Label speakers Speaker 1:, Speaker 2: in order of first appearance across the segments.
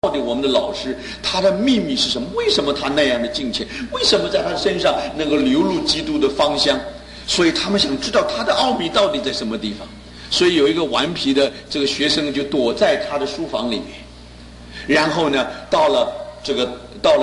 Speaker 1: 到底我们的老师他的秘密是什么？为什么他那样的敬虔？为什么在他身上能够流露基督的芳香？所以他们想知道他的奥秘到底在什么地方。所以有一个顽皮的这个学生就躲在他的书房里面，然后呢，到了这个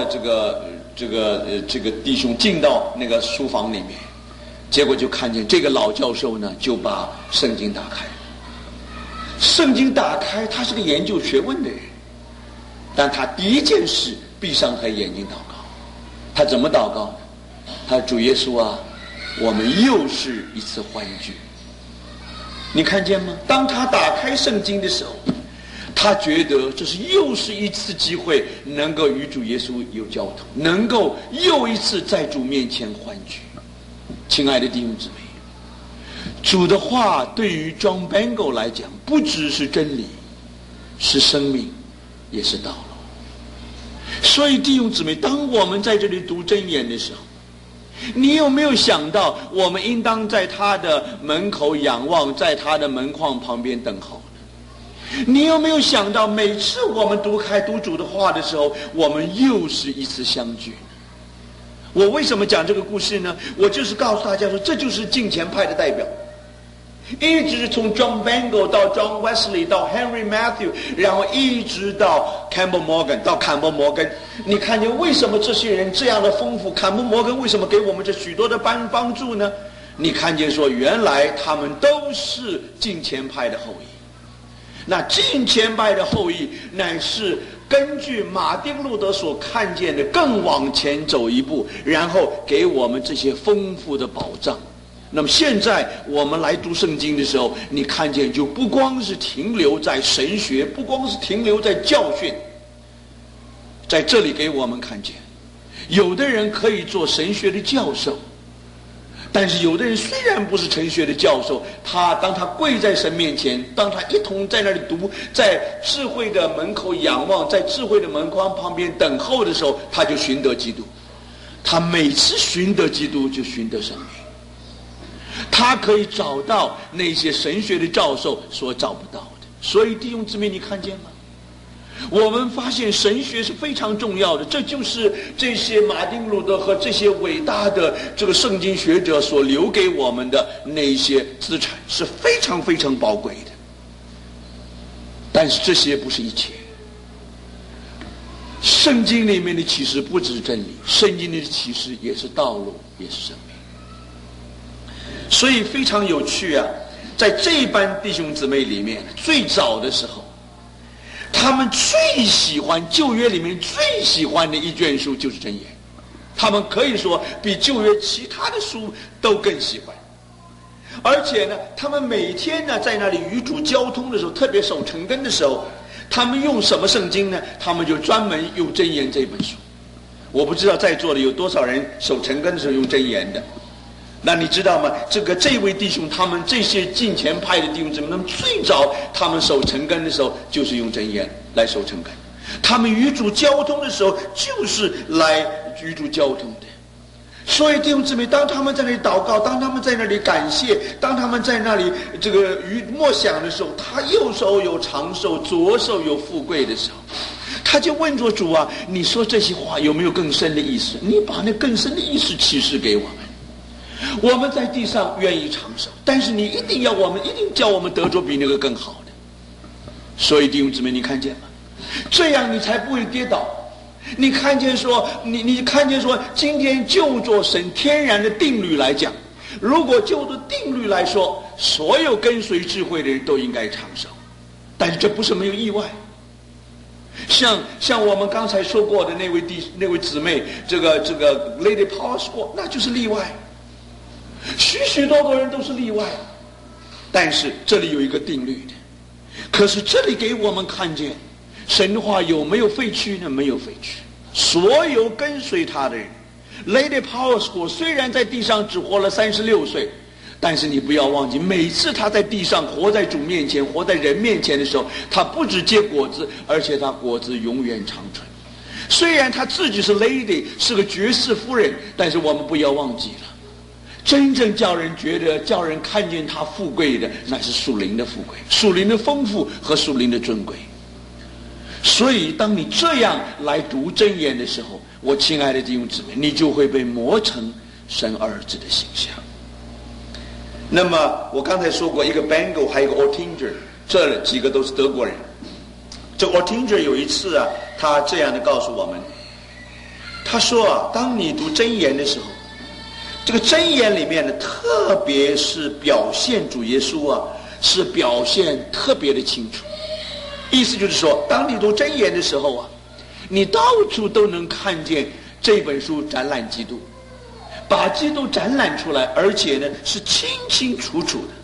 Speaker 1: 弟兄进到那个书房里面，结果就看见这个老教授呢就把圣经打开了。圣经打开，他是个研究学问的人。但他第一件事闭上他眼睛祷告，他怎么祷告呢？他主耶稣啊，我们又是一次欢聚。你看见吗？当他打开圣经的时候，他觉得这是又是一次机会，能够与主耶稣有交通，能够又一次在主面前欢聚。亲爱的弟兄姊妹，主的话对于 John Bangor 来讲，不只是真理，是生命，也是道路。所以弟兄姊妹，当我们在这里读箴言的时候，你有没有想到我们应当在他的门口仰望，在他的门框旁边等候呢？你有没有想到每次我们读主的话的时候，我们又是一次相聚呢？我为什么讲这个故事呢？我就是告诉大家说，这就是敬虔派的代表，一直从 John Bangor 到 John Wesley 到 Henry Matthew， 然后一直到 Campbell Morgan 到坎伯摩根。你看见为什么这些人这样的丰富？坎伯摩根为什么给我们这许多的帮助呢？你看见说，原来他们都是敬虔派的后裔。那敬虔派的后裔乃是根据马丁路德所看见的更往前走一步，然后给我们这些丰富的保障。那么现在我们来读圣经的时候，你看见就不光是停留在神学，不光是停留在教训，在这里给我们看见，有的人可以做神学的教授，但是有的人虽然不是神学的教授，当他跪在神面前，当他一同在那里读，在智慧的门口仰望，在智慧的门框旁边等候的时候，他就寻得基督。他每次寻得基督，就寻得生命。他可以找到那些神学的教授所找不到的。所以弟兄姊妹，你看见吗？我们发现神学是非常重要的，这就是这些马丁路德和这些伟大的这个圣经学者所留给我们的那些资产，是非常非常宝贵的。但是这些不是一切，圣经里面的启示不只是真理，圣经里的启示也是道路，也是生命。所以非常有趣啊，在这班弟兄姊妹里面，最早的时候，他们最喜欢旧约里面最喜欢的一卷书就是箴言，他们可以说比旧约其他的书都更喜欢。而且呢，他们每天呢在那里与主交通的时候，特别守晨更的时候，他们用什么圣经呢？他们就专门用箴言这本书。我不知道在座的有多少人守晨更的时候用箴言的。那你知道吗？这位弟兄，他们这些敬虔派的弟兄姊妹，那么最早他们守晨更的时候，就是用箴言来守晨更；他们与主交通的时候，就是来与主交通的。所以弟兄姊妹，当他们在那里祷告，当他们在那里感谢，当他们在那里默想的时候，他右手有长寿，左手有富贵的时候，他就问着主啊，你说这些话有没有更深的意思？你把那更深的意思启示给我们。我们在地上愿意长寿，但是你一定叫我们得着比那个更好的。所以弟兄姊妹，你看见吗？这样你才不会跌倒。你看见说，你看见说，今天就着神天然的定律来讲，如果就着定律来说，所有跟随智慧的人都应该长寿，但是这不是没有意外。像我们刚才说过的那位姊妹，这个 Lady Powerscourt， 那就是例外。许多人都是例外，但是这里有一个定律的。可是这里给我们看见，神的话有没有废去呢？没有废去。所有跟随他的人 ，Lady Powerscourt 虽然在地上只活了36岁，但是你不要忘记，每次他在地上活在主面前，活在人面前的时候，他不只结果子，而且他果子永远长存。虽然他自己是 Lady， 是个爵士夫人，但是我们不要忘记了。真正叫人看见他富贵的，那是属灵的富贵，属灵的丰富和属灵的尊贵。 所以当你这样来读箴言的时候，我亲爱的弟兄姊妹，你就会被磨成神儿子的形象。那么我刚才说过，一个 Bengel 还有一个 Ortinger， 这几个都是德国人。这 Ortinger 有一次啊，他这样的告诉我们，他说啊，当你读箴言的时候，这个箴言里面呢，特别是表现主耶稣啊，是表现特别的清楚。意思就是说，当你读箴言的时候啊，你到处都能看见这本书展览基督，把基督展览出来，而且呢是清清楚楚的。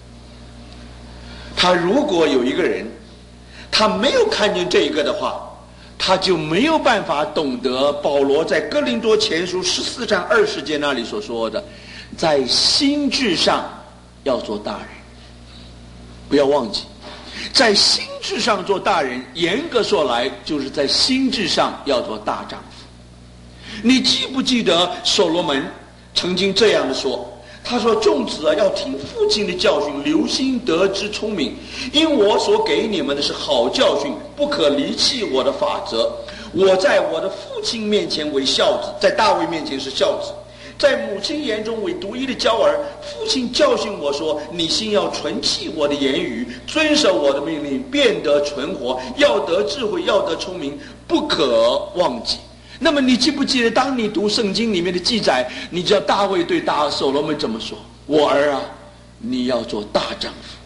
Speaker 1: 他如果有一个人，他没有看见这个的话，他就没有办法懂得保罗在哥林多前书14章20节那里所说的，在心智上要做大人。不要忘记，在心智上做大人，严格说来就是在心智上要做大丈夫。你记不记得所罗门曾经这样的说，他说，众子啊，要听父亲的教训，留心得知聪明，因我所给你们的是好教训，不可离弃我的法则。我在我的父亲面前为孝子，在大卫面前是孝子，在母亲眼中为独一的娇儿。父亲教训我说，你心要存记我的言语，遵守我的命令，便得存活，要得智慧，要得聪明，不可忘记。那么你记不记得，当你读圣经里面的记载，你知道大卫对所罗门怎么说？我儿啊，你要做大丈夫。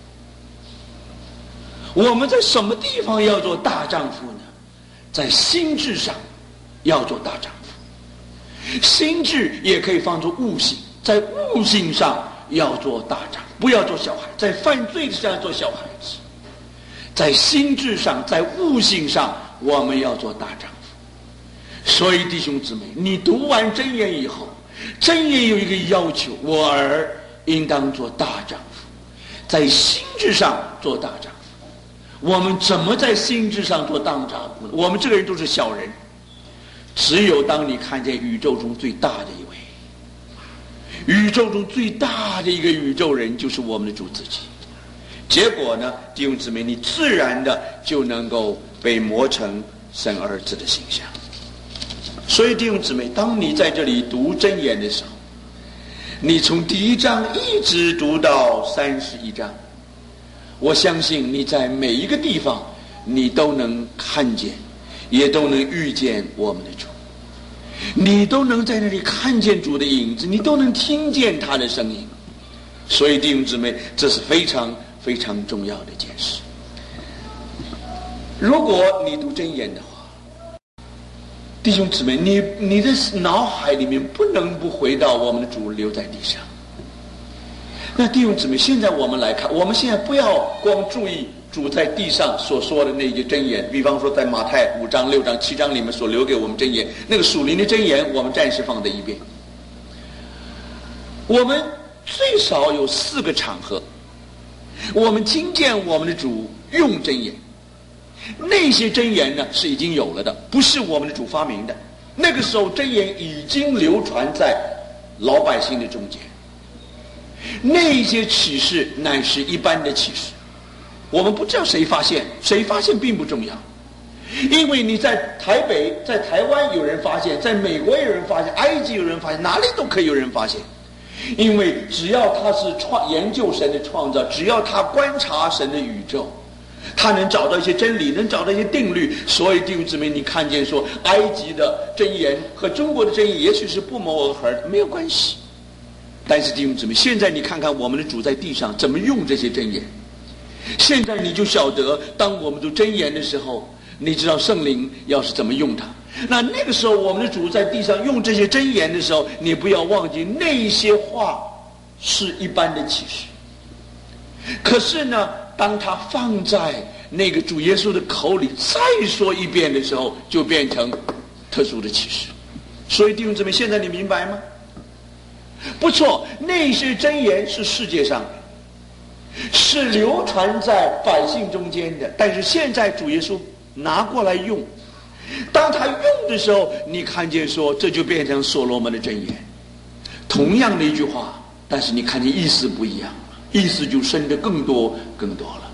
Speaker 1: 我们在什么地方要做大丈夫呢？在心智上要做大丈夫。心智也可以放作悟性，在悟性上要做大丈夫，不要做小孩，在犯罪上做小孩子。在心智上，在悟性上，我们要做大丈夫。所以弟兄姊妹，你读完箴言以后，箴言有一个要求，我儿应当做大丈夫，在心智上做大丈夫。我们怎么在心智上做大丈夫呢？我们这个人都是小人，只有当你看见宇宙中最大的一位，宇宙中最大的一个宇宙人就是我们的主自己。结果呢，弟兄姊妹，你自然的就能够被磨成神儿子的形象。所以弟兄姊妹，当你在这里读箴言的时候，你从第1章一直读到31章，我相信你在每一个地方你都能看见，也都能遇见我们的主，你都能在那里看见主的影子，你都能听见他的声音。所以弟兄姊妹，这是非常非常重要的一件事。如果你读箴言的话，弟兄姊妹，你的脑海里面不能不回到我们的主留在地上。那弟兄姊妹，现在我们来看，我们现在不要光注意主在地上所说的那些箴言，比方说在马太5章、6章、7章里面所留给我们箴言，那个属灵的箴言我们暂时放在一边。我们最少有4个场合，我们听见我们的主用箴言。那些箴言呢是已经有了的，不是我们的主发明的。那个时候箴言已经流传在老百姓的中间，那些启示乃是一般的启示，我们不知道谁发现，谁发现并不重要。因为你在台北，在台湾有人发现，在美国有人发现，埃及有人发现，哪里都可以有人发现。因为只要他是研究神的创造，只要他观察神的宇宙，他能找到一些真理，能找到一些定律。所以弟兄姊妹，你看见说埃及的箴言和中国的箴言也许是不谋而合的，没有关系。但是弟兄姊妹，现在你看看我们的主在地上怎么用这些箴言，现在你就晓得，当我们读箴言的时候，你知道圣灵要是怎么用它。那个时候我们的主在地上用这些箴言的时候，你不要忘记那些话是一般的启示，可是呢当他放在那个主耶稣的口里再说一遍的时候，就变成特殊的启示。所以弟兄姊妹，现在你明白吗？不错，那些箴言是世界上的，是流传在百姓中间的，但是现在主耶稣拿过来用，当他用的时候，你看见说这就变成所罗门的箴言，同样的一句话，但是你看见意思不一样，意思就深得更多更多了。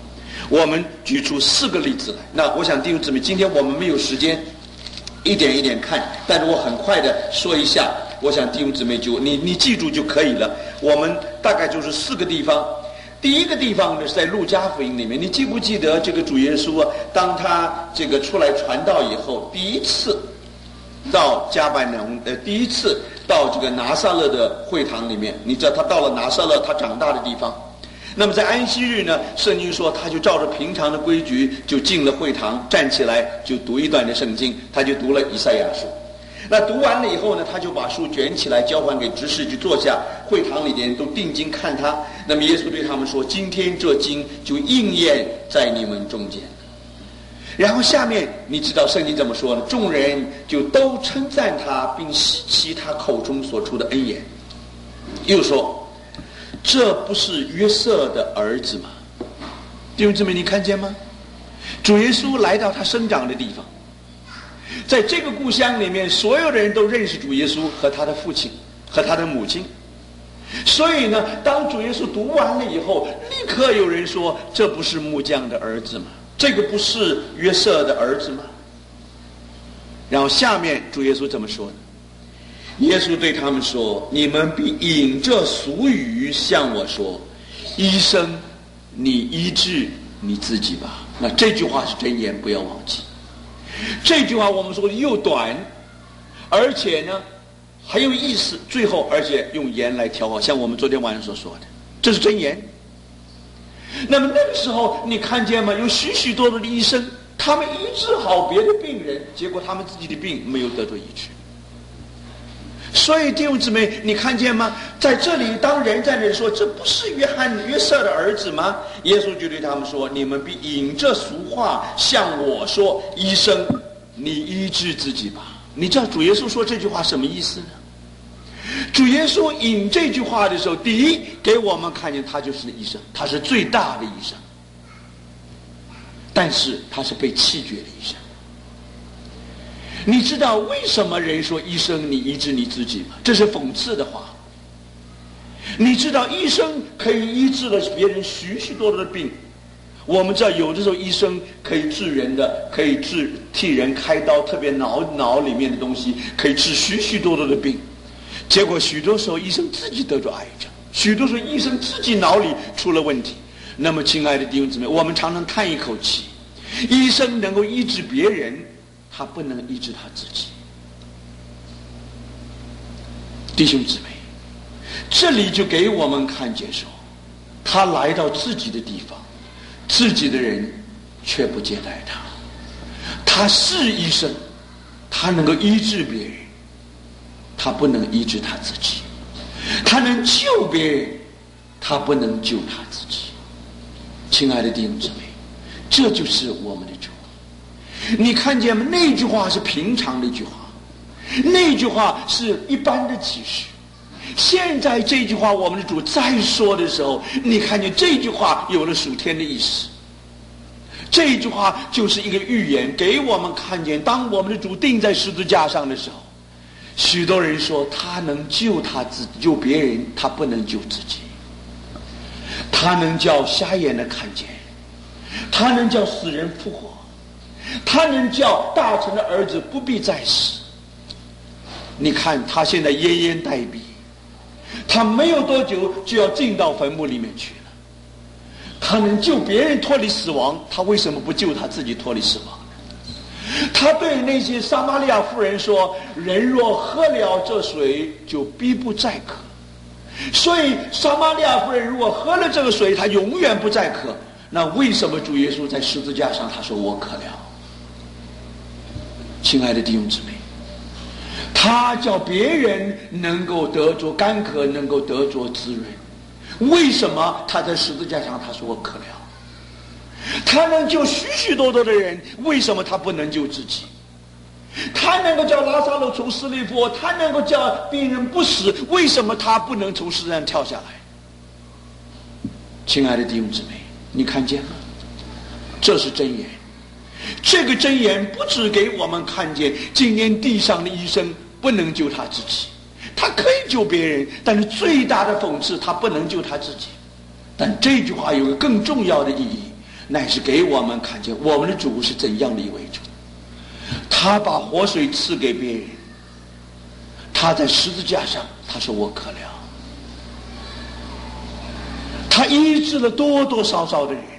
Speaker 1: 我们举出4个例子来。那我想弟兄姊妹，今天我们没有时间一点一点看，但是我很快的说一下，我想弟兄姊妹就你记住就可以了。我们大概就是4个地方。第一个地方呢是在路加福音里面，你记不记得这个主耶稣啊，当他这个出来传道以后，第一次到加百农第一次到这个拿撒勒的会堂里面，你知道他到了拿撒勒他长大的地方。那么在安息日呢，圣经说他就照着平常的规矩就进了会堂，站起来就读一段的圣经，他就读了以赛亚书。那读完了以后呢，他就把书卷起来交还给执事，就坐下。会堂里的人都定睛看他。那么耶稣对他们说：“今天这经就应验在你们中间。”然后下面你知道圣经怎么说呢？众人就都称赞他，并希奇他口中所出的恩言。又说：“这不是约瑟的儿子吗？”弟兄姊妹，你看见吗？主耶稣来到他生长的地方。在这个故乡里面，所有的人都认识主耶稣和他的父亲和他的母亲。所以呢，当主耶稣读完了以后，立刻有人说：“这不是木匠的儿子吗？这个不是约瑟的儿子吗？”然后下面主耶稣怎么说呢？耶稣对他们说：“你们必引着俗语向我说，医生，你医治你自己吧。”那这句话是箴言，不要忘记。这句话我们说又短，而且呢很有意思，最后而且用盐来调和，像我们昨天晚上所说的，这是箴言。那么那个时候你看见吗？有许许多多的医生，他们医治好别的病人，结果他们自己的病没有得到医治。所以弟兄姊妹，你看见吗？在这里，当人在那里说：“这不是约瑟的儿子吗？”耶稣就对他们说：“你们必引着俗话向我说，医生，你医治自己吧。”你知道主耶稣说这句话什么意思呢？主耶稣引这句话的时候，第一给我们看见他就是医生，他是最大的医生，但是他是被弃绝的医生。你知道为什么人说医生你医治你自己吗？这是讽刺的话。你知道医生可以医治了别人许许多多的病。我们知道有的时候医生可以治人的，可以替人开刀，特别脑里面的东西可以治许许多多的病。结果许多时候医生自己得着癌症，许多时候医生自己脑里出了问题。那么亲爱的弟兄姊妹，我们常常叹一口气，医生能够医治别人，他不能医治他自己。弟兄姊妹，这里就给我们看见说，他来到自己的地方，自己的人却不接待他。他是医生，他能够医治别人，他不能医治他自己。他能救别人，他不能救他自己。亲爱的弟兄姊妹，这就是我们的主。你看见吗？那句话是平常的一句话，那句话是一般的启示。现在这句话我们的主再说的时候，你看见这句话有了属天的意思。这句话就是一个预言，给我们看见当我们的主钉在十字架上的时候，许多人说他能救他自己，救别人，他不能救自己。他能叫瞎眼的看见，他能叫死人复活，他能叫大臣的儿子不必再死。你看他现在奄奄待毙，他没有多久就要进到坟墓里面去了。他能救别人脱离死亡，他为什么不救他自己脱离死亡呢？他对那些撒玛利亚妇人说：“人若喝了这水，就必不再渴。”所以撒玛利亚妇人如果喝了这个水，她永远不再渴。那为什么主耶稣在十字架上他说我渴了？亲爱的弟兄姊妹，他叫别人能够得着干渴，能够得着滋润。为什么他在十字架上他说我渴了？他能救许许多多的人，为什么他不能救自己？他能够叫拉撒路从死里复活，他能够叫病人不死，为什么他不能从石上跳下来？亲爱的弟兄姊妹，你看见了？这是箴言。这个箴言不只给我们看见今天地上的医生不能救他自己，他可以救别人，但是最大的讽刺，他不能救他自己。但这句话有个更重要的意义， 乃是给我们看见我们的主是怎样的一位主。他把活水赐给别人，他在十字架上他说我渴了，他医治了多多少少的人，